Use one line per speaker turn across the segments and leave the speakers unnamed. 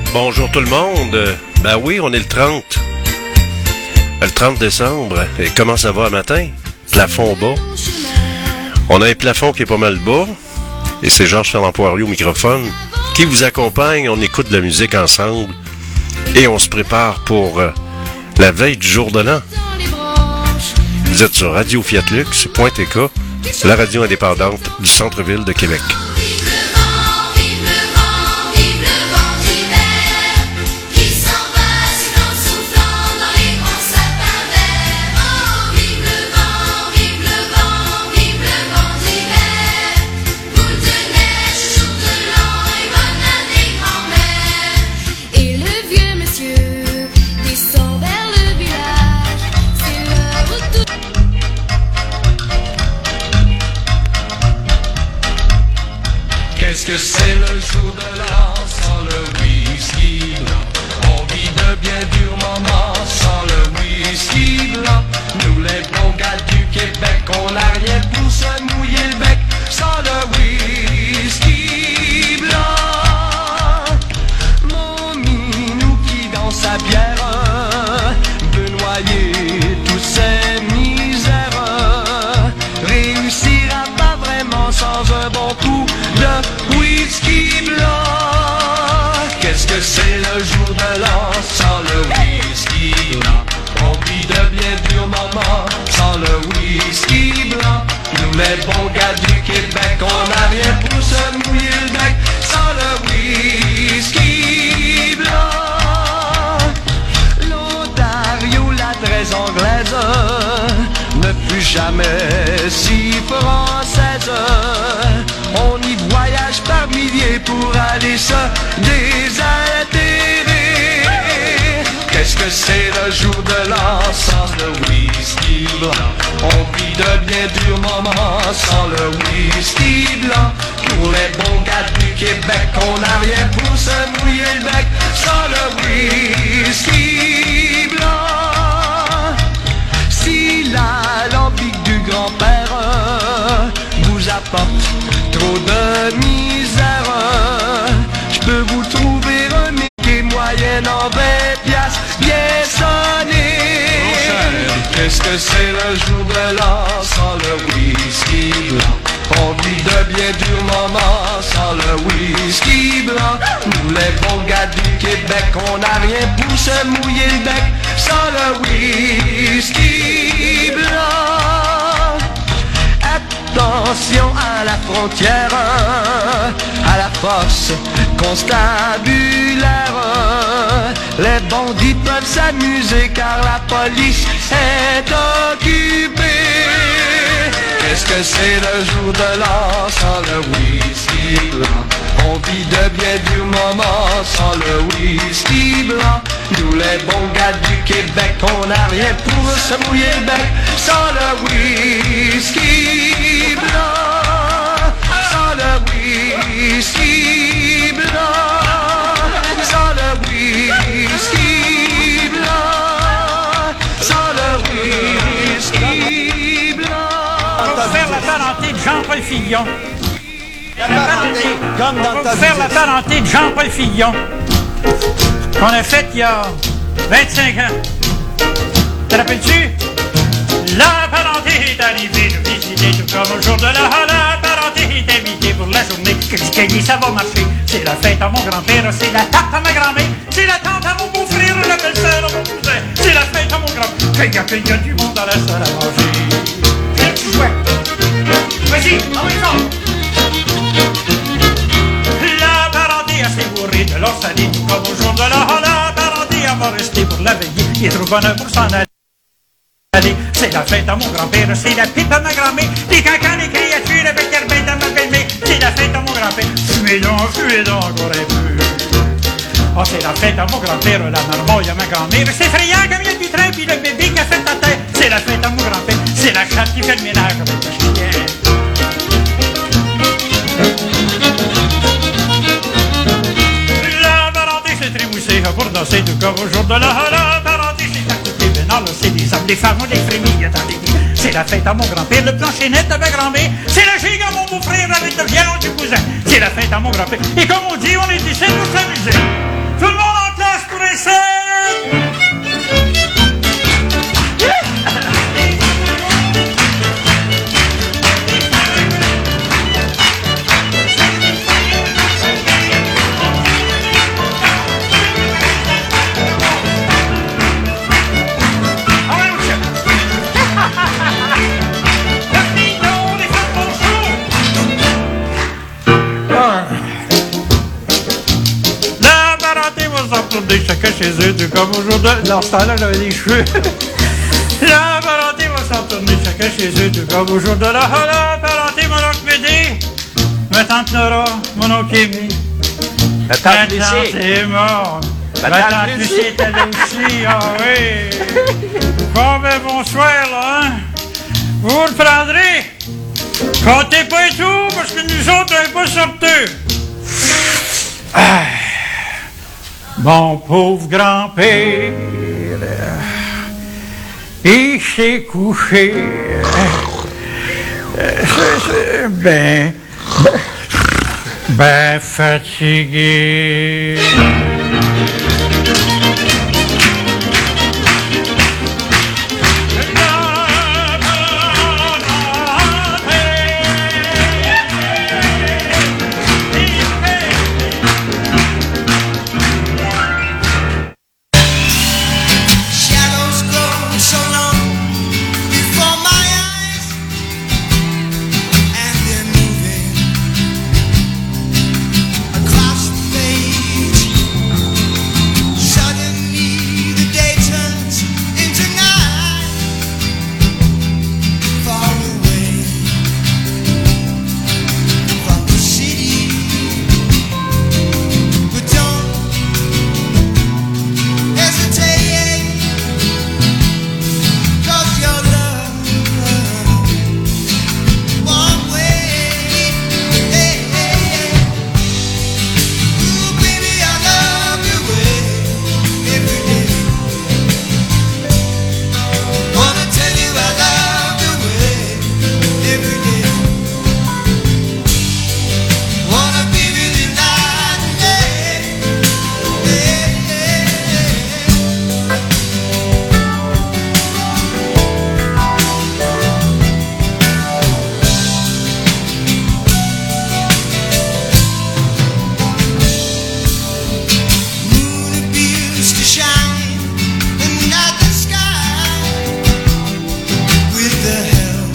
Bonjour tout le monde. Ben oui, on est le 30. Le 30 décembre. Et comment ça va le matin? Plafond bas. On a un plafond qui est pas mal bas. Et c'est Georges-Fernand Poirier au microphone qui vous accompagne. On écoute de la musique ensemble. Et on se prépare pour la veille du jour de l'an. Vous êtes sur Radio Fiat Lux.tk, la radio indépendante du centre-ville de Québec.
Qu'est-ce que c'est le jour de l'an sans le whisky blanc? On vit de bien durs moments sans le whisky blanc. Nous les bons gars du Québec, on n'a rien pour se mouiller le bec sans le whisky blanc. Mon minou qui dans sa bière veut noyer tous ses misères, réussira pas vraiment sans un bon coup de whisky blanc. Qu'est-ce que c'est le jour de l'an sans le whisky blanc? On vit de bien durs moments sans le whisky blanc. Nous les bons gars du Québec, on n'a rien pour se mouiller le bec sans le whisky blanc. L'Ontario, la très anglaise, ne fut jamais si française. On y voyage par milliers pour aller se désaltérer. Qu'est-ce que c'est le jour de l'an sans le whisky blanc? On vit de bien durs moments sans le whisky blanc. Pour les bons gars du Québec, on n'a rien pour se mouiller le bec sans le whisky blanc. Si l'alambic du grand-père vous apporte trop de misère, je peux vous trouver un Mickey moyenne en 20 piastres bien sonné. Qu'est-ce que c'est le jour de l'an sans le whisky blanc? On vit de bien durs moments sans le whisky blanc. Nous les bons gars du Québec, on n'a rien pour se mouiller le bec sans le whisky blanc. Attention à la frontière, à la force constabulaire. Les bandits peuvent s'amuser car la police est occupée. Qu'est-ce que c'est le jour de l'an sans le whisky blanc? On vit de bien durs moments sans le whisky blanc. Nous les bons gars du Québec, on n'a rien pour se mouiller le bec sans le whisky blanc. Sans le whisky blanc. Sans le whisky blanc. Sans le whisky blanc.
On va faire la parenté de Jean-Paul Fillon.
Comme dans
On va faire la parenté de Jean-Paul Fillon qu'on a faite il y a 25 ans. Te rappelles-tu? La parenté est arrivée nous visiter tout comme au jour de la parenté est invitée pour la journée. Qu'est-ce ça va marcher? C'est la fête à mon grand-père, c'est la tarte à ma grand-mère, c'est la tante à mon beau-frère, la belle-sœur à mon cousin, c'est la fête à mon grand-père. Il y a du monde dans la salle à manger. Quel petit jouet? Vas-y, envoie-y. La parenté a sébourré de l'or salé, tout comme au jour de la parenté va rester pour la veiller. Il trouve bonheur pour s'en aller. C'est la fête à mon grand-père, c'est la pipe à ma grand-mère, les cancans, les créatures avec les bêtes à ma belle-mère. C'est la fête à mon grand-père, fumez donc encore un peu. Oh, c'est la fête à mon grand-père, la marmoille à ma grand-mère. C'est effrayant comme il y a du train, puis le bébé qui a fait ta tête. C'est la fête à mon grand-père, c'est la chatte qui fait le ménage avec le chien. La parenté s'est trémoussée pour danser tout comme au jour de la parenté s'est accoupée vénale. C'est des hommes, des femmes, des frémilles dans l'église. C'est la fête à mon grand-père, le plancher net à ma grand-mère. C'est la gigue à mon beau-frère avec le violon du cousin. C'est la fête à mon grand-père. Et comme on dit, on est ici pour s'amuser. Tout le monde retourner chacun chez eux, tout comme aujourd'hui. Dans ce temps-là, j'avais des cheveux. La parenté va s'en retourner chacun chez eux, tout comme aujourd'hui. La parenté, mon oncle Médé, ma tante Nora, mon oncle Émile.
La tante Lucie.
est morte.
Ma
Ma
tante
tante
Lucie.
Lucie est allée aussi, ah oui. Bon, ben, bonsoir, là, hein. Vous le prendrez. Comptez pas et tout, parce que nous autres, on n'est pas sorteux. Ah. Mon pauvre grand-père, il s'est couché. Ben fatigué.
Shadows grow so long before my eyes, and they're moving across the page. Suddenly the day turns into night, far away from the city. But don't hesitate, 'cause your love won't wait. Ooh, baby, I love your way every day. Wanna tell you I love your way every day. Wanna be with you night and day. Moon appears to shine in the night sky with the help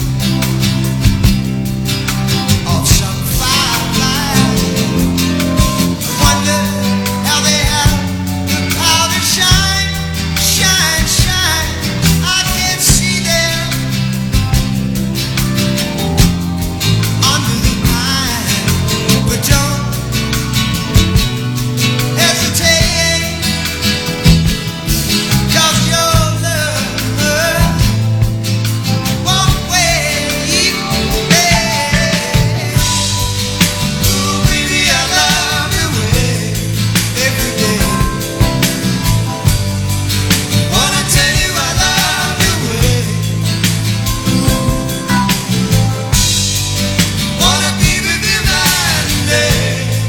of some firefly. Wonder how they have the power to shine, shine, shine. I can't see them under the pine, but don't hesitate, 'cause your love won't wait. Ooh, baby, I love your way every day. Wanna tell you I love your way. Wanna be with you night and day.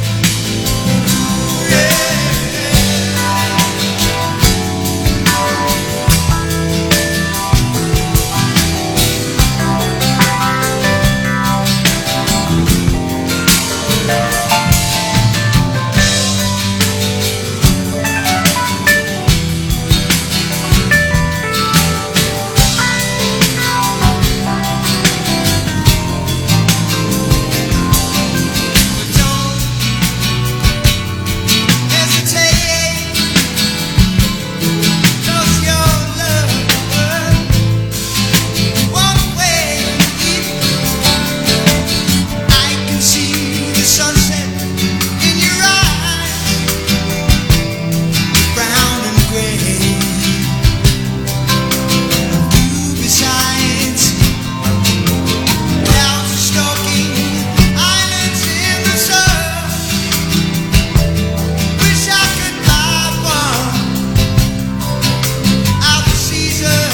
Don't hesitate, 'cause your love won't wait. I can see the sunset in your eyes, brown and gray. You besides, clouds are stalking islands in the sun. Wish I could buy one out of season,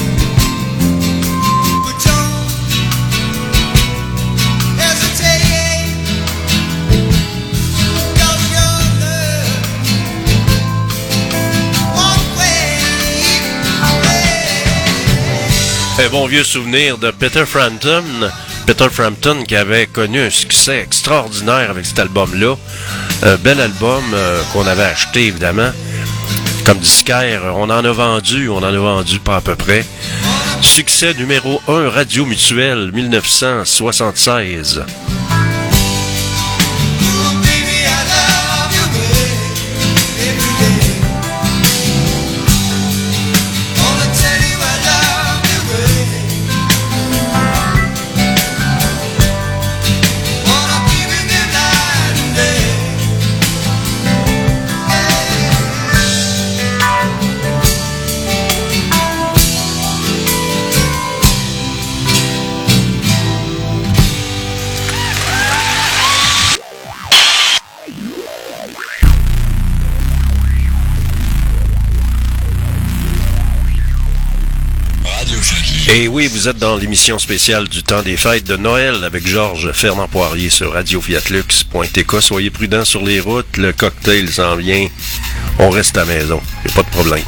but don't hesitate, 'cause your love won't wait.
Un bon vieux souvenir de Peter Frampton. Peter Frampton qui avait connu un succès extraordinaire avec cet album-là. Un bel album qu'on avait acheté, évidemment. Comme disquaire, on en a vendu pas à peu près. Succès numéro 1, Radio Mutuelle, 1976.
Ooh, baby, I love your way every day.
Et oui, vous êtes dans l'émission spéciale du temps des fêtes de Noël avec Georges Fernand Poirier sur radiofiatlux.tk. Soyez prudents sur les routes, le cocktail s'en vient. On reste à la maison, il n'y a pas de problème.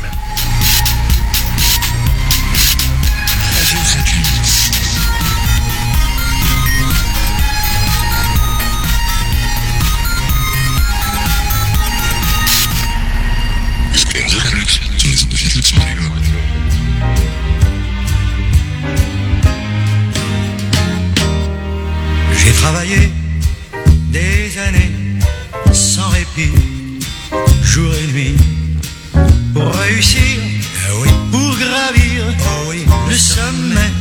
J'ai travaillé des années sans répit, jour et nuit, pour réussir, pour gravir le sommet.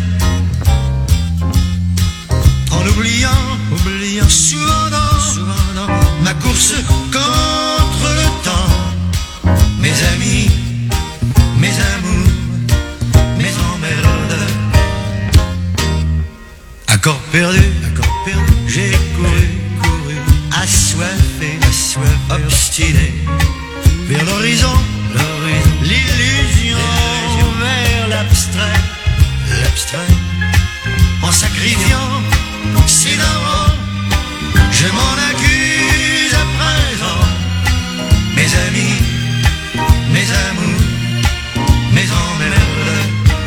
En oubliant souvent dans ma course contre le temps, mes amis, mes amours, mes emmerdes. Accord perdu, j'ai couru, assoiffé, obstiné, vers l'horizon, l'illusion, vers l'abstrait, en sacrifiant ses darons, je m'en accuse à présent, mes amis, mes amours, mes emmerdes.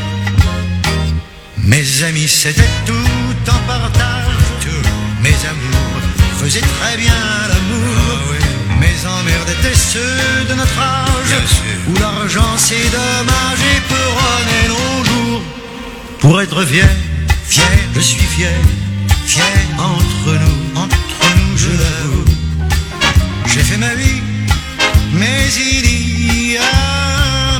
Mes amis, c'était tout en partage. Mes amours faisaient très bien l'amour. Mes emmerdes étaient ceux de notre âge, où l'argent c'est dommage et peuronnait nos jours. Pour être fier, je suis fier entre nous, je l'avoue. J'ai fait ma vie, mais il y a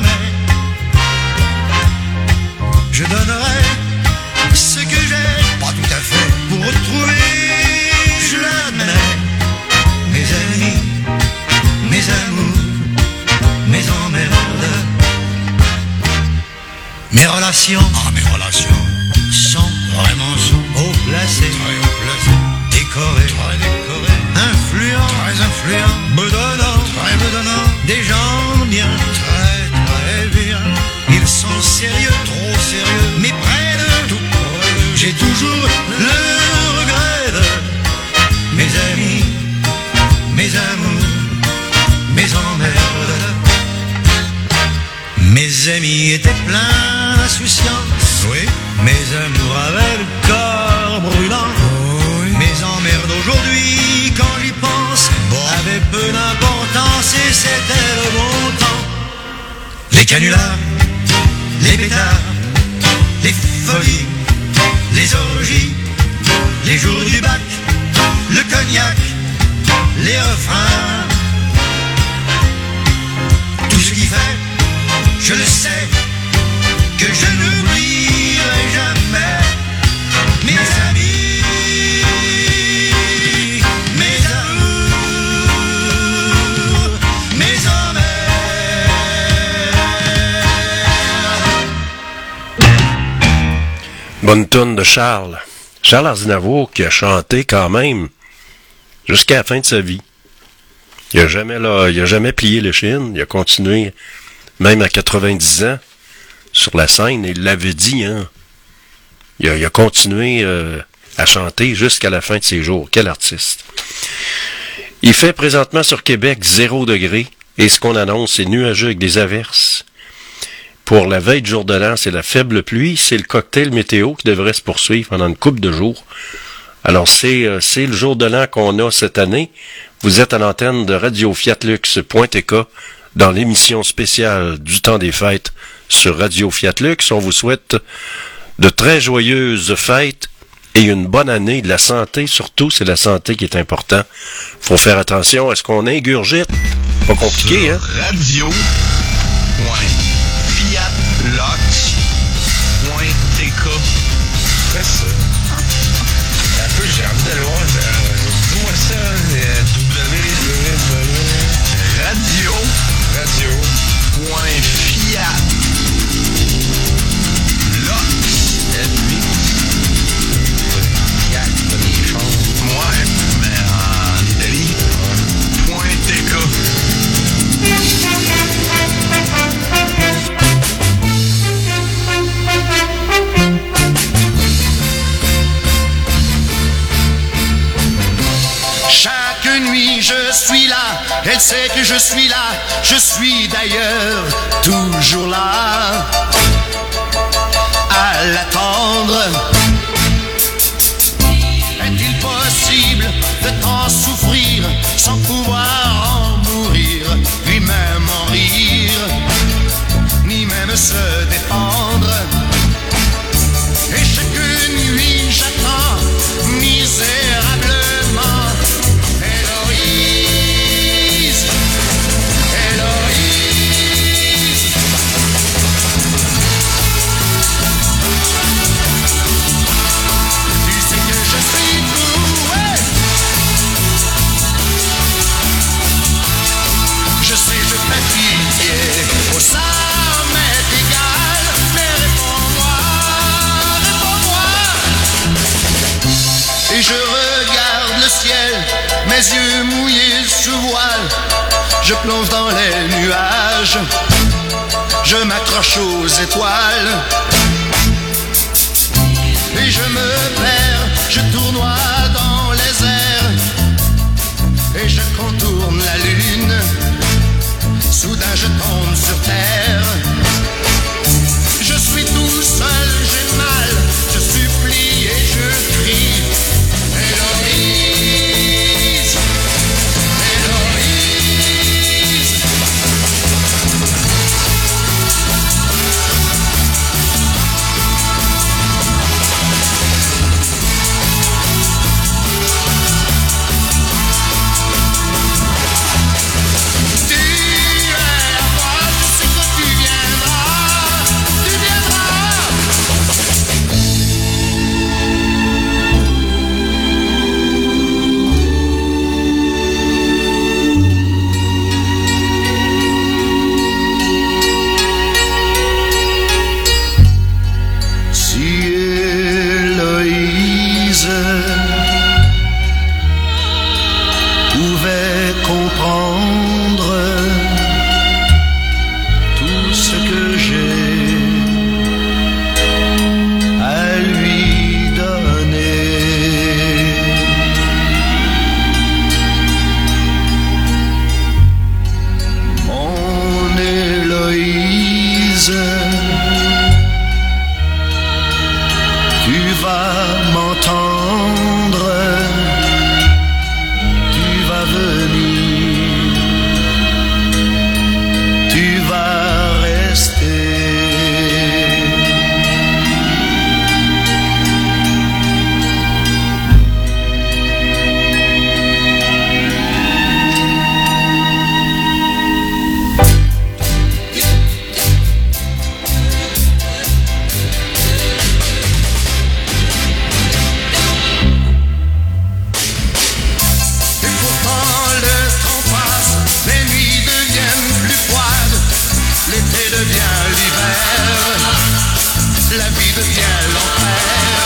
je donnerai ce que j'ai, pas tout à fait, pour retrouver, je l'admets, mes amis, mes amours, mes emmerdes. Mes relations sont vraiment haut placées, décorées, influents, me donnant des gens bien, très bien. Ils sont sérieux, trop sérieux, mais près de tout. J'ai toujours le regret de mes amis, mes amours, mes emmerdes. Mes amis étaient pleins d'insouciance, mes amours avaient le corps brûlant, mes emmerdes aujourd'hui, quand j'y pense, avaient peu d'importance et c'était le bon temps. Les canulars, les pétards, les folies, les orgies, les jours du bac, le cognac, les refrains. Tout ce qui fait, je le sais, que je n'oublierai jamais mes amis, mes amours, mes emmerdes.
Bonne tourne de Charles Aznavour qui a chanté quand même jusqu'à la fin de sa vie. Il a jamais plié l'échine, il a continué même à 90 ans sur la scène, et il l'avait dit, hein. Il a continué à chanter jusqu'à la fin de ses jours. Quel artiste. Il fait présentement sur Québec 0 degré, et ce qu'on annonce, c'est nuageux avec des averses. Pour la veille de jour de l'an, c'est la faible pluie, c'est le cocktail météo qui devrait se poursuivre pendant une couple de jours. Alors, c'est le jour de l'an qu'on a cette année. Vous êtes à l'antenne de radiofiatlux.tk dans l'émission spéciale du temps des fêtes sur Radio Fiatlux. On vous souhaite de très joyeuses fêtes et une bonne année, de la santé. Surtout, c'est la santé qui est important. Faut faire attention à ce qu'on ingurgite. Pas compliqué, hein?
Radio.fiatlux.tk. Fais ça. Un peu, j'ai envie d'aller voir. Dis-moi ça.
elle sait que je suis là, je suis d'ailleurs toujours là, à l'attendre. Est-il possible de tant souffrir sans pouvoir en mourir, puis même en rire, ni même se défendre? Et chaque nuit j'attends misérablement. Héloïse, Héloïse. Tu sais que je suis doué. Je sais, je fais pitié. Oh, ça m'est égal. Mais réponds-moi, réponds-moi. Et je regarde le ciel, mes yeux mouillés sous voile. Je plonge dans les nuages, je m'accroche aux étoiles. Et je me perds, je tournoie dans les airs. Et je contourne la lune, soudain je tombe sur terre. Je suis tout seul, j'ai mal, je supplie et je crie. Héloïse, Héloïse. Tu es à moi, je sais que tu viendras, tu viendras. Si Héloïse pouvait comprendre tout ce que j'ai à lui donner. Mon Héloïse, tu vas m'entendre, tu vas venir, tu vas rester. Et pourtant le temps passe, les nuits deviennent plus froides, l'été devient l'hiver, la vie devient l'enfer.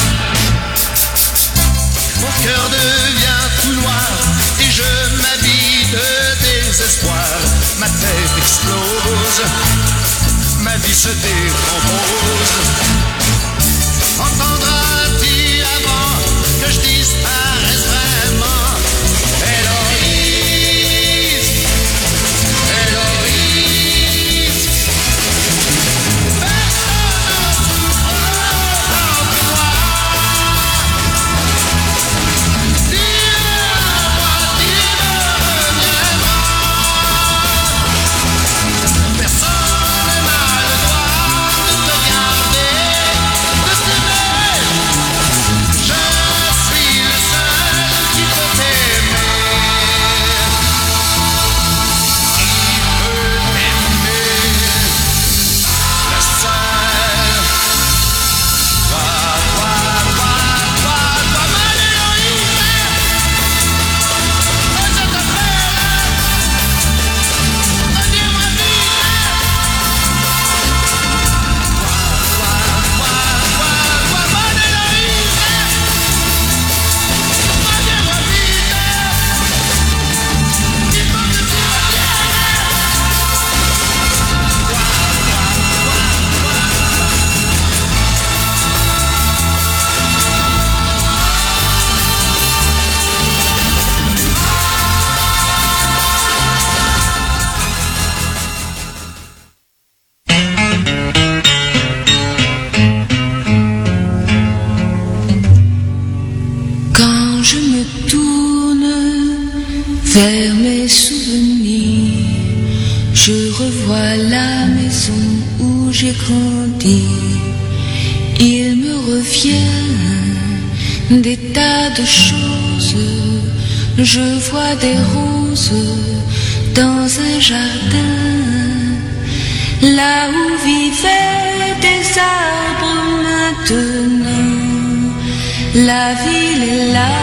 Mon cœur devient tout noir et je m'habille de désespoir. Ma tête explose, ma vie se décompose. Entendras-tu avant que je disparaisse vraiment? Héloïse, Héloïse. Personne ne souffre que moi. Dis-moi, tu me reviendras. Personne n'a le droit de te garder, de t'aimer.
Je revois la maison où j'ai grandi. Il me revient des tas de choses. Je vois des roses dans un jardin, là où vivaient des arbres maintenant. La ville est là,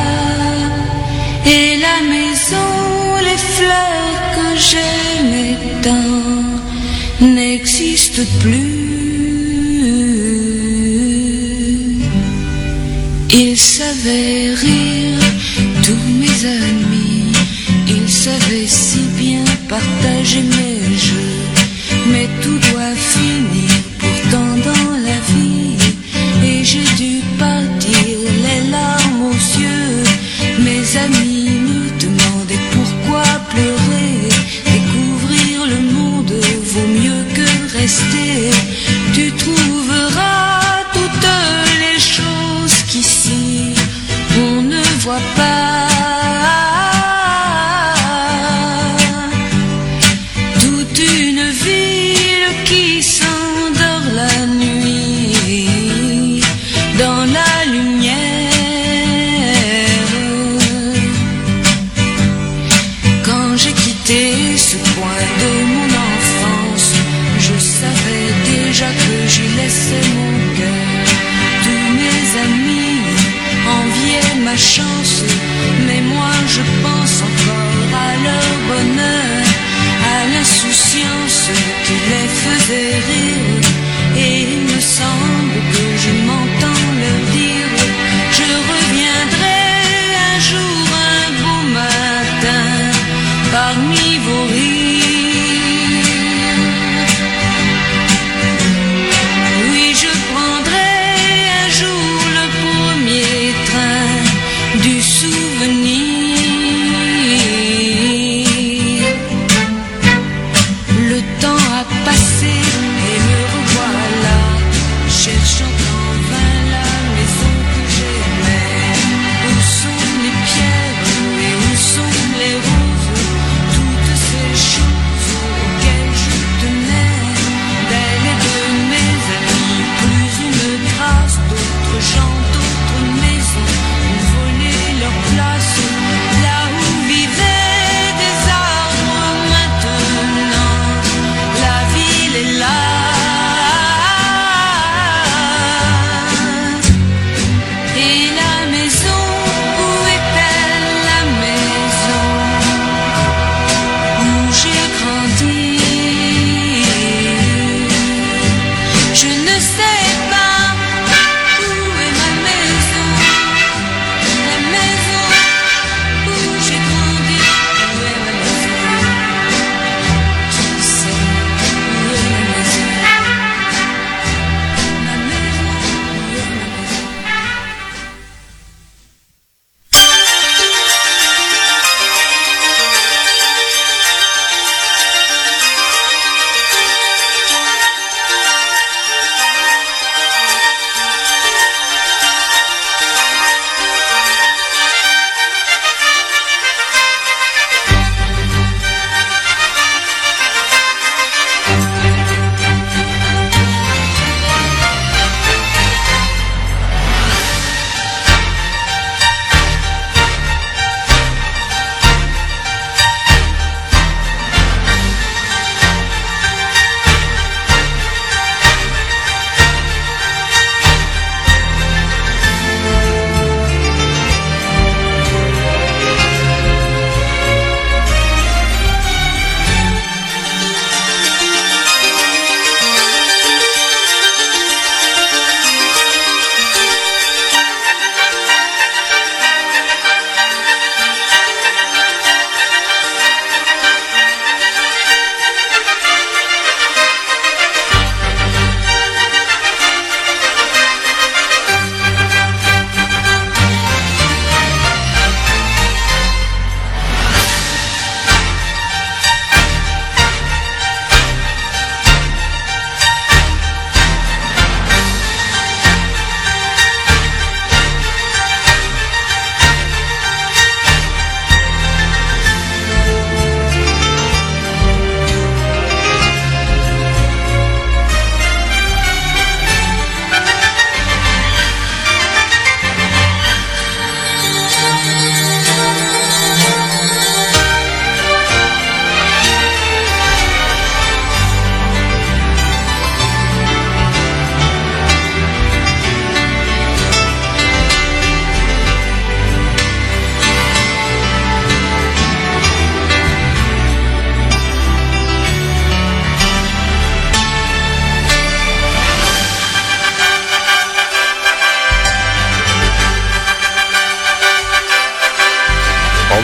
et la maison, les fleurs que j'aimais tant n'existent plus. Ils savaient rire, tous mes amis, ils savaient si bien partager mes jeux, mais tout doit finir pourtant dans la vie, et j'ai dû partir les larmes aux yeux. Mes amis me demandaient pourquoi pleurer. Découvrir le monde vaut mieux que rester. Tu trouveras toutes les choses qu'ici on ne voit pas. Toute une ville qui s'endort la nuit dans la lumière. Quand j'ai quitté ce coin de mon enfance, je savais déjà que j'y laissais mon cœur. Tous mes amis enviaient ma chance, mais moi je pense encore à leur bonheur, à l'insouciance qui les faisait rire. Et il me semble que je m'entends leur dire: je reviendrai un jour, un beau matin, parmi vos rires. Oui, je prendrai un jour le premier train du souvenir. Le temps a passé et me revoilà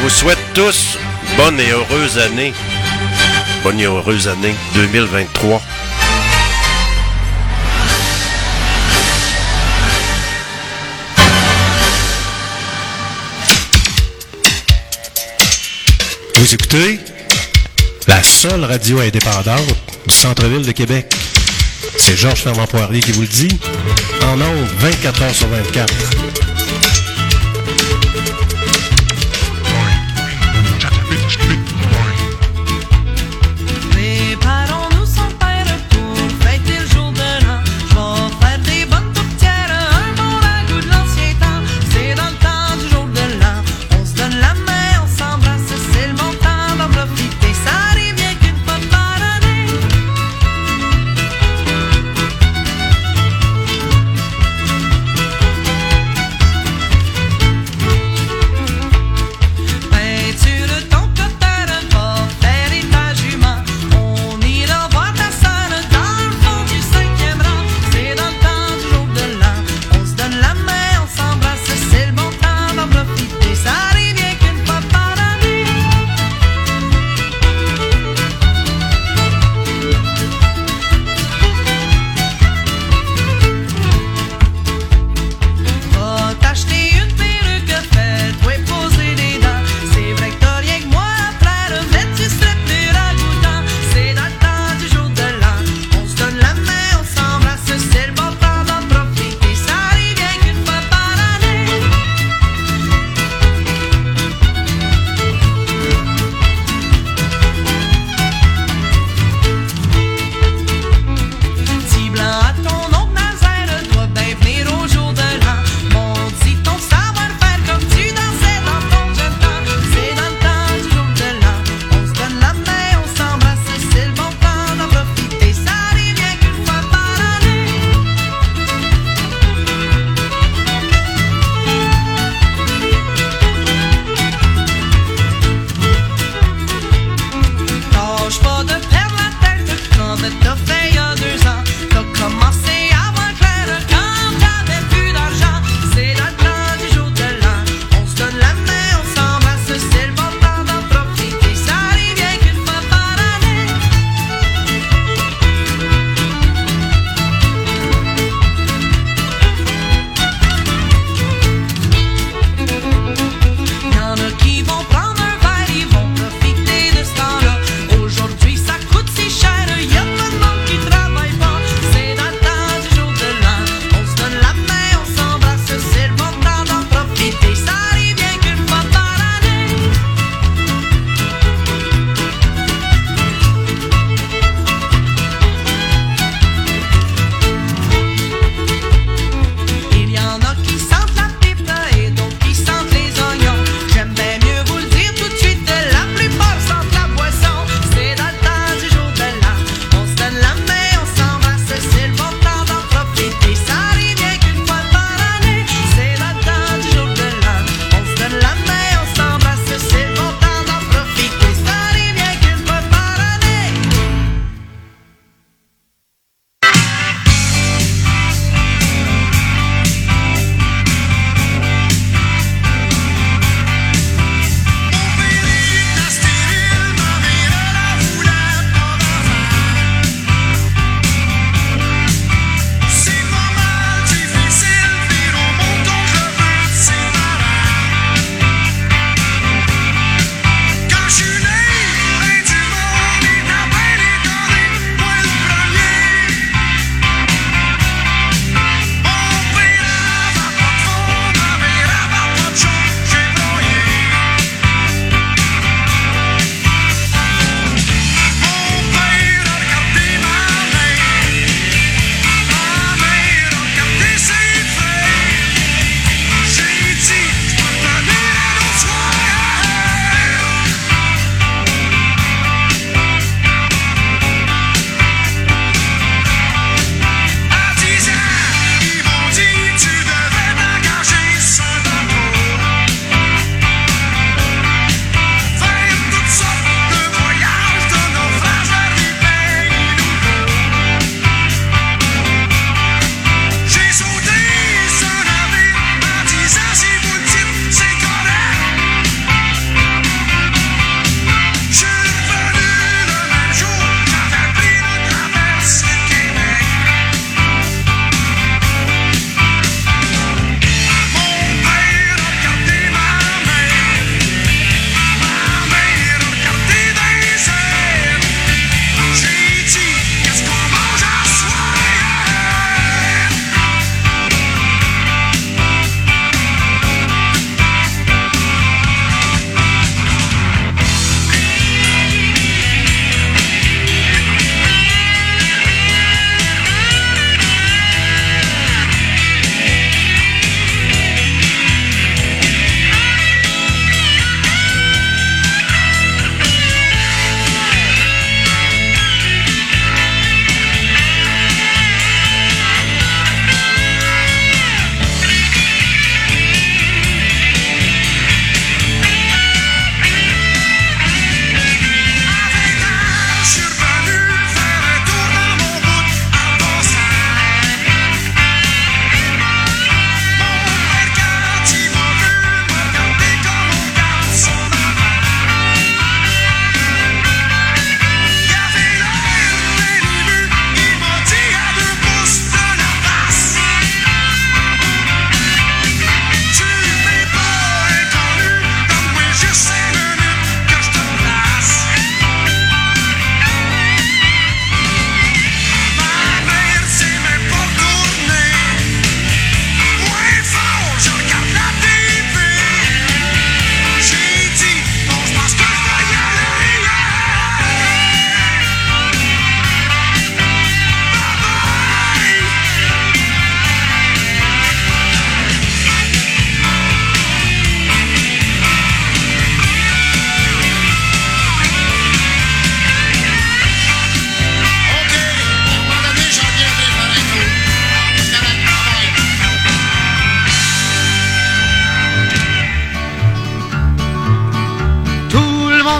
vous souhaite tous bonne et heureuse année. Bonne et heureuse année 2023.
Vous écoutez la seule radio indépendante du centre-ville de Québec. C'est Georges Fernand-Poirier qui vous le dit. En ondes, 24 heures sur 24.
Préparons-nous sans faire pour fêter le jour de l'an. Je vais faire des bonnes tourtières, un bon ragoût de l'ancien temps. C'est dans le temps du jour de l'an. On se donne la main, on s'embrasse, c'est le bon temps d'en profiter. Ça arrive bien qu'une fois par année. Peinture ton cotard, va faire état jument. On ira voir ta sœur dans le fond du 5e rang. C'est dans le temps du jour de l'an. On se donne la main, on s'embrasse, c'est le bon temps d'en profiter. Ça arrive bien qu'une fois par année. Va t'acheter une perruque, fais-toi poser des dents. C'est vrai que t'as rien que moi à plaire, mais tu serais plus ragoûtant. C'est dans le temps du jour de l'an. On se donne la main, on s'embrasse, c'est le bon temps d'en profiter. Ça arrive bien qu'une fois par année. Petit blanc à ton oncle Nazaire, doit bien venir au jour de l'an. Mon dit ton savoir-faire comme tu dansais dans ton jeune temps. C'est dans le temps du jour de l'an. On se donne la main, on s'embrasse, c'est le bon temps d'en profiter. Ça arrive bien qu'une fois par année. Tâche pas de perdre la tête comme t'as fait il y a 2 ans. T'as commencé à voir clair quand t'avais plus d'argent. C'est dans le temps du jour de l'an. On se donne la main, on s'embrasse, c'est le bon temps d'en profiter. Ça arrive bien qu'une fois par année. Y'en a qui vont prendre un verre, ils vont profiter de ce temps-là. Aujourd'hui, ça coûte si cher, y'a pas de monde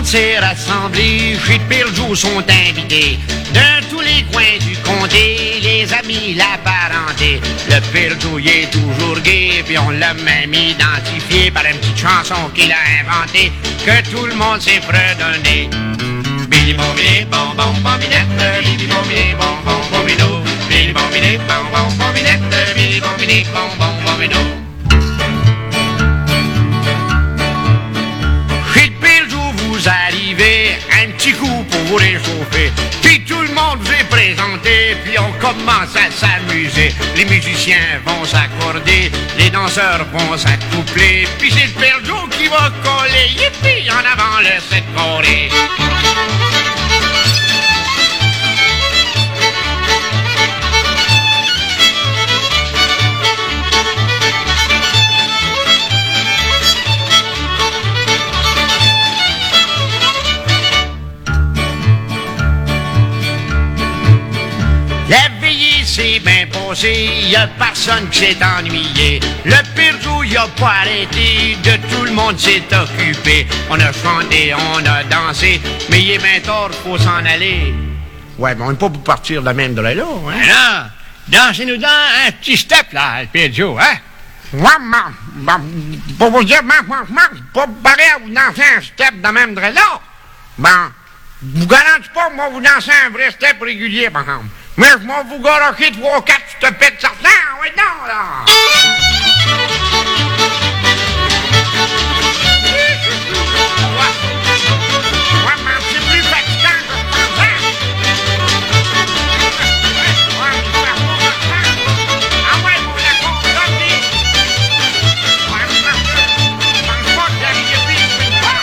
s'est rassemblé, chez Pirjou sont invités. De tous les coins du comté, les amis, la parenté. Le Pirjou, il est toujours gai, puis on l'a même identifié par une petite chanson qu'il a inventée, que tout le monde s'est fredonné. Billy Bombini, bon bon bombinette, Billy Bombini, bon bon bombino. Billy Bombini, bon bon bombinette, Billy Bombini, bon bon bombino. Vous arrivez, un petit coup pour vous réchauffer, puis tout le monde vous est présenté, puis on commence à s'amuser. Les musiciens vont s'accorder, les danseurs vont s'accoupler, puis c'est le Père Joe qui va coller, yippie, en avant le 7 Corée. La veillée s'est bien passée, y a personne qui s'est ennuyé. Le Pirjou y a pas arrêté, de tout le monde s'est occupé. On a chanté, on a dansé, mais il est bien tard, faut s'en aller. Ouais, mais on n'est pas pour partir de la même droite là, hein?
Alors, dansez-nous dans un petit step, là, le Pirjou, hein?
Ouais, pour vous dire, pas pareil à vous danser un step de la même droite là. Ben, vous garantis pas, moi, vous dansez un vrai step régulier, par exemple. Mais je m'en vous garocher 3 ou 4, je te pète certains, ouais, non, là! Ouais, mais c'est plus fatigant que je pensais. Ah ouais, mon d'accord, donne-les. Ouais, mais je pense pas que j'arrive plus une fois.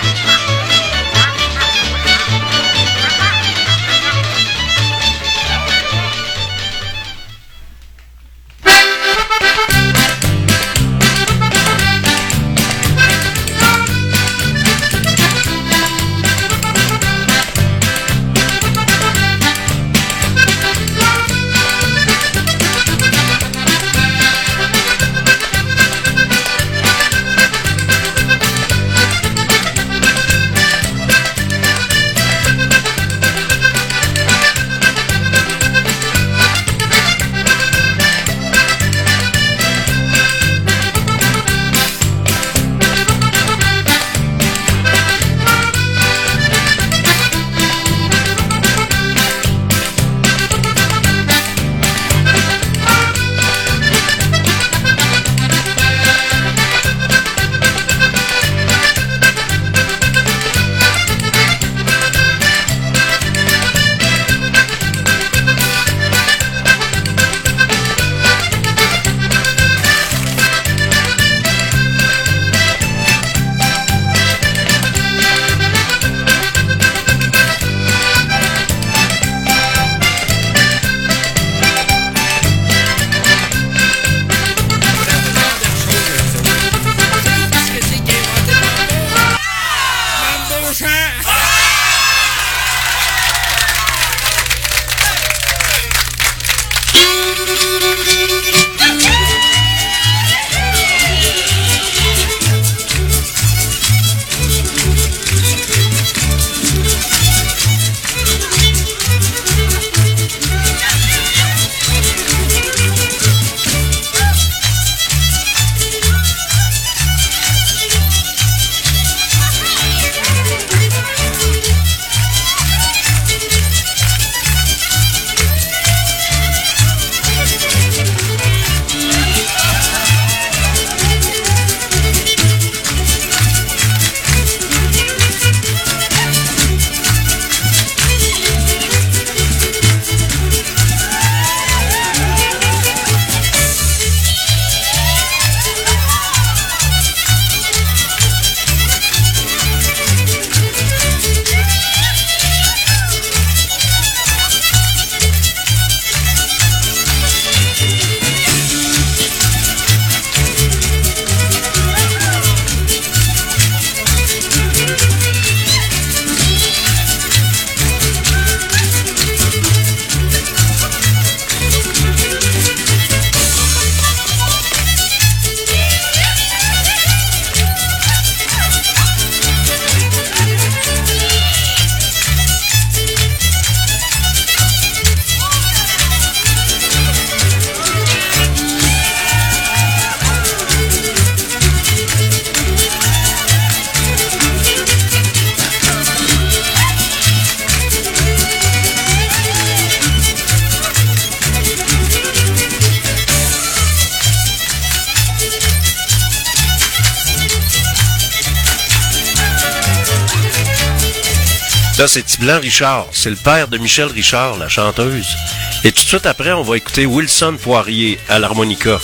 Là, c'est Tiblan Richard. C'est le père de Michel Richard, la chanteuse. Et tout de suite après, on va écouter Wilson Poirier à l'harmonica.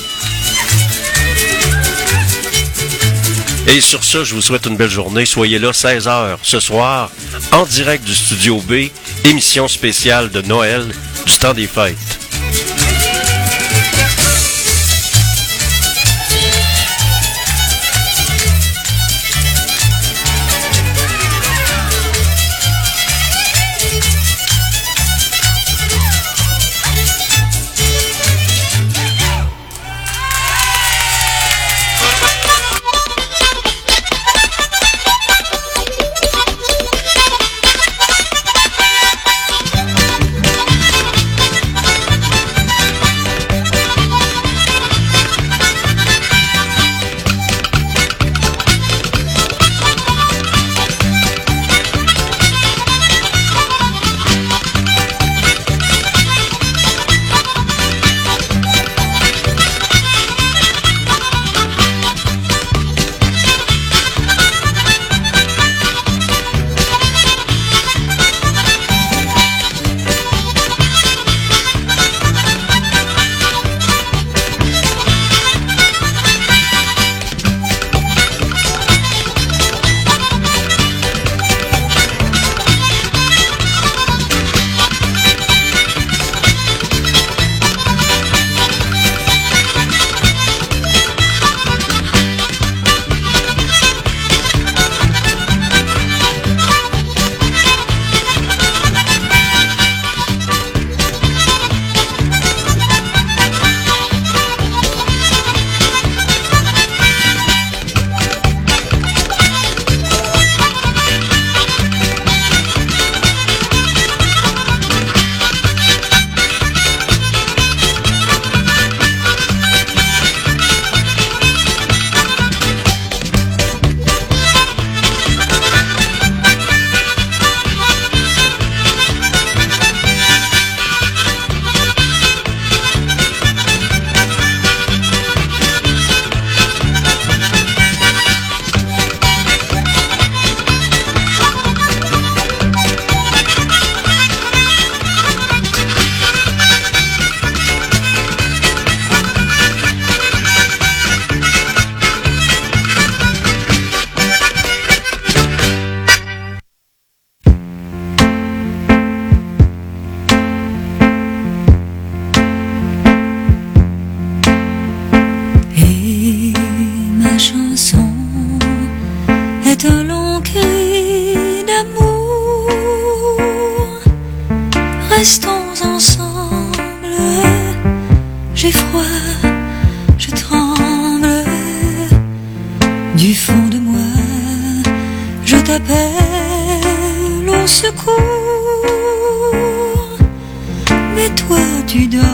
Et sur ça, je vous souhaite une belle journée. Soyez là 16h ce soir, en direct du Studio B, émission spéciale de Noël du temps des fêtes.
Tu dors.